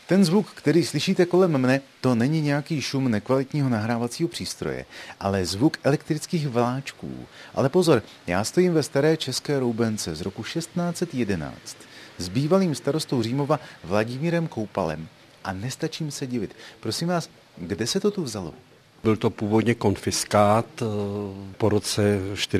Ten zvuk, který slyšíte kolem mne, to není nějaký šum nekvalitního nahrávacího přístroje, ale zvuk elektrických vláčků. Ale pozor, já stojím ve staré české roubence z roku 1611 s bývalým starostou Římova Vladimírem Koupalem a nestačím se divit. Prosím vás, kde se to tu vzalo? Byl to původně konfiskát po roce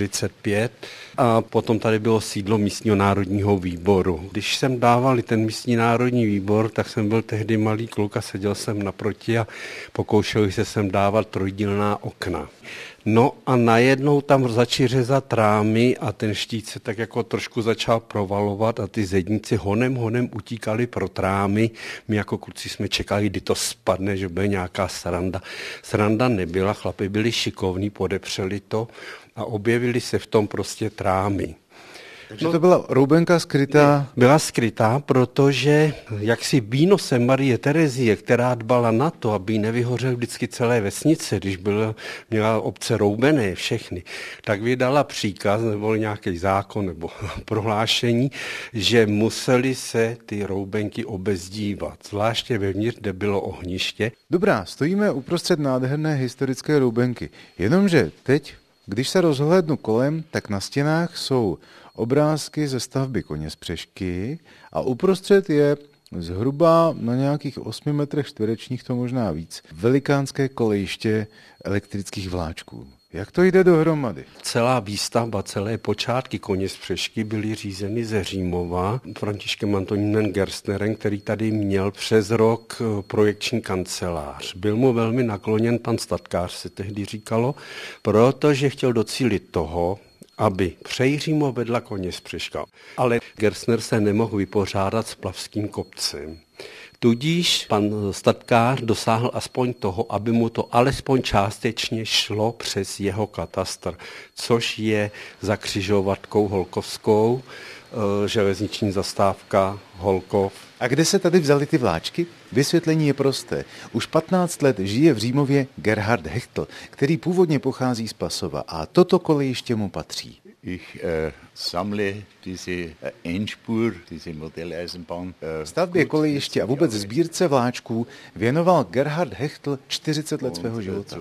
45 a potom tady bylo sídlo místního národního výboru. Když jsem dával ten místní národní výbor, tak jsem byl tehdy malý kluk a seděl jsem naproti a pokoušel se sem dávat trojdílná okna. No a najednou tam začali řezat rámy a ten štít se tak jako trošku začal provalovat a ty zedníci honem utíkali pro trámy. My jako kluci jsme čekali, kdy to spadne, že bude nějaká sranda. Sranda nebyla, chlapi byli šikovní, podepřeli to a objevili se v tom prostě trámy. Takže to byla roubenka skrytá? Byla skrytá, protože jaksi výnosem Marie Terezie, která dbala na to, aby nevyhořel vždycky celé vesnice, když měla obce roubené všechny, tak vydala příkaz nebo nějaký zákon nebo prohlášení, že museli se ty roubenky obezdívat, zvláště vevnitř, kde bylo ohniště. Dobrá, stojíme uprostřed nádherné historické roubenky, jenomže teď, když se rozhlédnu kolem, tak na stěnách jsou obrázky ze stavby Koněspřešky a uprostřed je zhruba na nějakých 8 metrech čtverečních, to možná víc, velikánské kolejiště elektrických vláčků. Jak to jde dohromady? Celá výstavba, celé počátky Koněspřešky byly řízeny ze Římova Františkem Antonínem Gerstnerem, který tady měl přes rok projekční kancelář. Byl mu velmi nakloněn pan statkář, se tehdy říkalo, protože chtěl docílit toho, aby Přejřímo vedla Koněspřeška. Ale Gerstner se nemohl vypořádat s Plavským kopcem. Tudíž pan statkář dosáhl aspoň toho, aby mu to alespoň částečně šlo přes jeho katastr, což je za křižovatkou Holkovskou, železniční zastávka Holkov. A kde se tady vzaly ty vláčky? Vysvětlení je prosté. Už 15 let žije v Římově Gerhard Hechtl, který původně pochází z Pasova a toto kolejiště mu patří. Ich sammle diese Endspur, diese Modelleisenbahn. Stavbě kolejiště a vůbec sbírce vláčků věnoval Gerhard Hechtl 40 let svého života.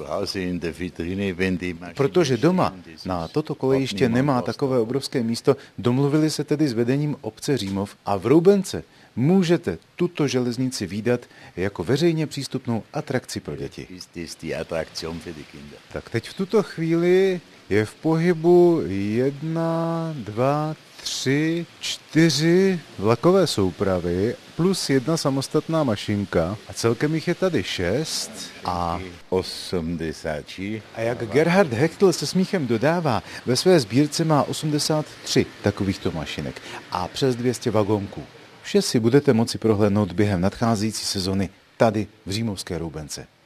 Protože doma na toto kolejiště nemá takové obrovské místo, domluvili se tedy s vedením obce Římov a v Roubence můžete tuto železnici vídat jako veřejně přístupnou atrakci pro děti. Tak teď v tuto chvíli je v pohybu 1, 2, 3, 4 vlakové soupravy plus 1 samostatná mašinka a celkem jich je tady 6 a jak Gerhard Hechtl se smíchem dodává, ve své sbírce má 83 takovýchto mašinek a přes 200 vagónků. Vše si budete moci prohlédnout během nadcházející sezony tady v římovské Roubence.